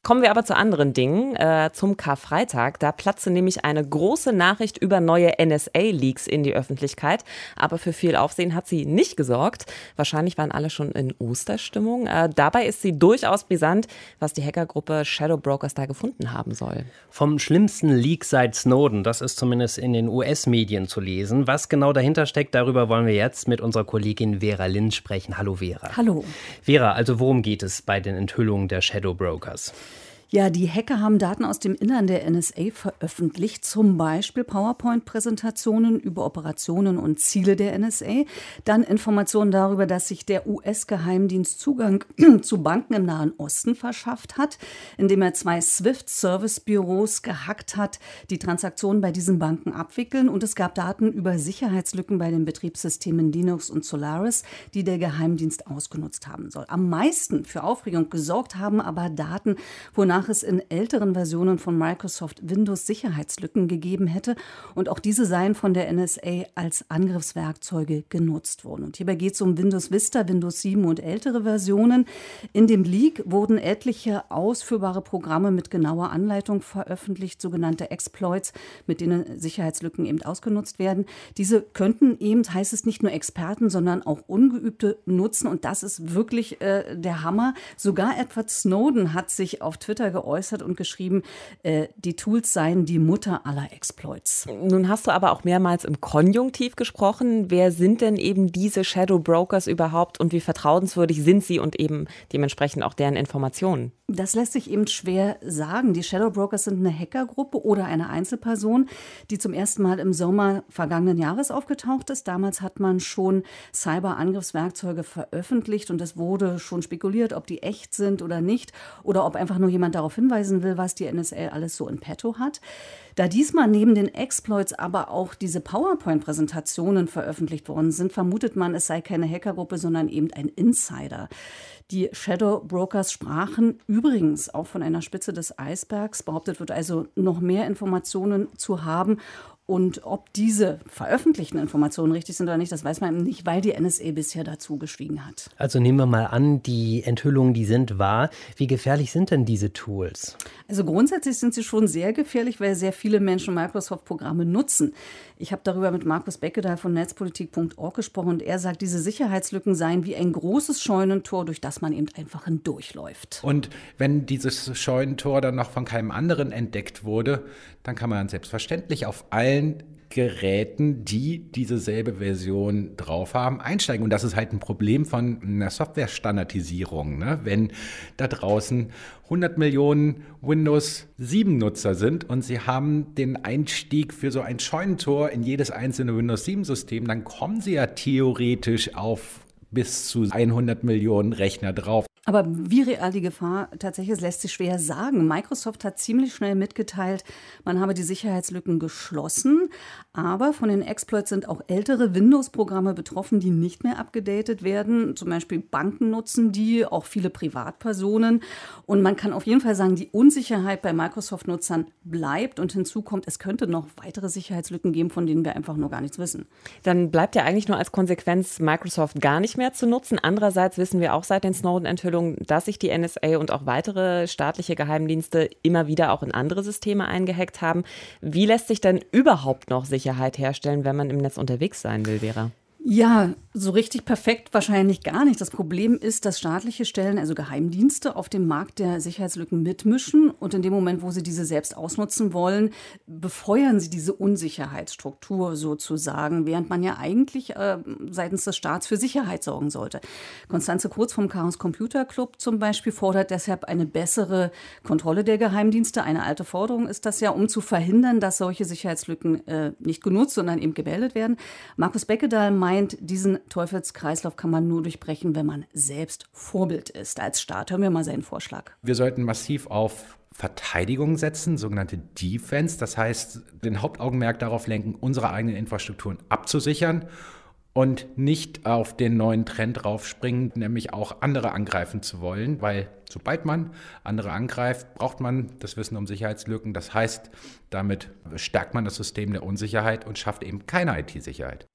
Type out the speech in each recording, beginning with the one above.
Kommen wir aber zu anderen Dingen, zum Karfreitag. Da platzte nämlich eine große Nachricht über neue NSA-Leaks in die Öffentlichkeit. Aber für viel Aufsehen hat sie nicht gesorgt. Wahrscheinlich waren alle schon in Osterstimmung. Dabei ist sie durchaus brisant, was die Hackergruppe Shadow Brokers da gefunden haben soll. Vom schlimmsten Leak seit Snowden, das ist zumindest in den US-Medien zu lesen. Was genau dahinter steckt, darüber wollen wir jetzt mit unserer Kollegin Vera Linz sprechen. Hallo Vera. Hallo. Vera, also worum geht es bei den Enthüllungen der Shadow Brokers? Ja, die Hacker haben Daten aus dem Innern der NSA veröffentlicht, zum Beispiel PowerPoint-Präsentationen über Operationen und Ziele der NSA, dann Informationen darüber, dass sich der US-Geheimdienst Zugang zu Banken im Nahen Osten verschafft hat, indem er 2 SWIFT-Service-Büros gehackt hat, die Transaktionen bei diesen Banken abwickeln. Und es gab Daten über Sicherheitslücken bei den Betriebssystemen Linux und Solaris, die der Geheimdienst ausgenutzt haben soll. Am meisten für Aufregung gesorgt haben aber Daten, wonach es in älteren Versionen von Microsoft Windows Sicherheitslücken gegeben hätte. Und auch diese seien von der NSA als Angriffswerkzeuge genutzt worden. Und hierbei geht es um Windows Vista, Windows 7 und ältere Versionen. In dem Leak wurden etliche ausführbare Programme mit genauer Anleitung veröffentlicht, sogenannte Exploits, mit denen Sicherheitslücken eben ausgenutzt werden. Diese könnten eben, heißt es, nicht nur Experten, sondern auch Ungeübte nutzen. Und das ist wirklich der Hammer. Sogar Edward Snowden hat sich auf Twitter geäußert und geschrieben, die Tools seien die Mutter aller Exploits. Nun hast du aber auch mehrmals im Konjunktiv gesprochen. Wer sind denn eben diese Shadow Brokers überhaupt und wie vertrauenswürdig sind sie und eben dementsprechend auch deren Informationen? Das lässt sich eben schwer sagen. Die Shadow Brokers sind eine Hackergruppe oder eine Einzelperson, die zum ersten Mal im Sommer vergangenen Jahres aufgetaucht ist. Damals hat man schon Cyberangriffswerkzeuge veröffentlicht und es wurde schon spekuliert, ob die echt sind oder nicht oder ob einfach nur jemand darauf hinweisen will, was die NSA alles so in petto hat. Da diesmal neben den Exploits aber auch diese PowerPoint-Präsentationen veröffentlicht worden sind, vermutet man, es sei keine Hackergruppe, sondern eben ein Insider. Die Shadow Brokers sprachen übrigens auch von einer Spitze des Eisbergs. Behauptet wird also, noch mehr Informationen zu haben. Und ob diese veröffentlichten Informationen richtig sind oder nicht, das weiß man eben nicht, weil die NSA bisher dazu geschwiegen hat. Also nehmen wir mal an, die Enthüllungen, die sind wahr. Wie gefährlich sind denn diese Tools? Also grundsätzlich sind sie schon sehr gefährlich, weil sehr viele Menschen Microsoft-Programme nutzen. Ich habe darüber mit Markus Beckedahl von netzpolitik.org gesprochen und er sagt, diese Sicherheitslücken seien wie ein großes Scheunentor, durch das man eben einfach hindurchläuft. Und wenn dieses Scheunentor dann noch von keinem anderen entdeckt wurde, dann kann man selbstverständlich auf allen Geräten, die diese selbe Version drauf haben, einsteigen. Und das ist halt ein Problem von einer Software-Standardisierung. Ne? Wenn da draußen 100 Millionen Windows 7 Nutzer sind und sie haben den Einstieg für so ein Scheunentor in jedes einzelne Windows 7 System, dann kommen sie ja theoretisch auf bis zu 100 Millionen Rechner drauf. Aber wie real die Gefahr tatsächlich ist, lässt sich schwer sagen. Microsoft hat ziemlich schnell mitgeteilt, man habe die Sicherheitslücken geschlossen. Aber von den Exploits sind auch ältere Windows-Programme betroffen, die nicht mehr abgedatet werden. Zum Beispiel Banken nutzen die, auch viele Privatpersonen. Und man kann auf jeden Fall sagen, die Unsicherheit bei Microsoft-Nutzern bleibt. Und hinzu kommt, es könnte noch weitere Sicherheitslücken geben, von denen wir einfach nur gar nichts wissen. Dann bleibt ja eigentlich nur als Konsequenz Microsoft gar nicht mehr zu nutzen. Andererseits wissen wir auch seit den Snowden-Enthüllungen, dass sich die NSA und auch weitere staatliche Geheimdienste immer wieder auch in andere Systeme eingehackt haben. Wie lässt sich denn überhaupt noch Sicherheit herstellen, wenn man im Netz unterwegs sein will, Vera? Ja, so richtig perfekt wahrscheinlich gar nicht. Das Problem ist, dass staatliche Stellen, also Geheimdienste, auf dem Markt der Sicherheitslücken mitmischen. Und in dem Moment, wo sie diese selbst ausnutzen wollen, befeuern sie diese Unsicherheitsstruktur sozusagen, während man ja eigentlich seitens des Staats für Sicherheit sorgen sollte. Constanze Kurz vom Chaos Computer Club zum Beispiel fordert deshalb eine bessere Kontrolle der Geheimdienste. Eine alte Forderung ist das ja, um zu verhindern, dass solche Sicherheitslücken nicht genutzt, sondern eben gemeldet werden. Markus Beckedahl meint, diesen Teufelskreislauf kann man nur durchbrechen, wenn man selbst Vorbild ist. Als Staat hören wir mal seinen Vorschlag. Wir sollten massiv auf Verteidigung setzen, sogenannte Defense. Das heißt, den Hauptaugenmerk darauf lenken, unsere eigenen Infrastrukturen abzusichern und nicht auf den neuen Trend draufspringen, nämlich auch andere angreifen zu wollen, weil sobald man andere angreift, braucht man das Wissen um Sicherheitslücken. Das heißt, damit stärkt man das System der Unsicherheit und schafft eben keine IT-Sicherheit.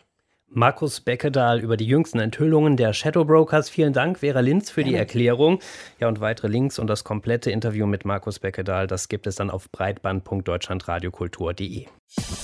Markus Beckedahl über die jüngsten Enthüllungen der Shadow Brokers. Vielen Dank, Vera Linz, für die Erklärung. Ja, und weitere Links und das komplette Interview mit Markus Beckedahl, das gibt es dann auf breitband.deutschlandradiokultur.de.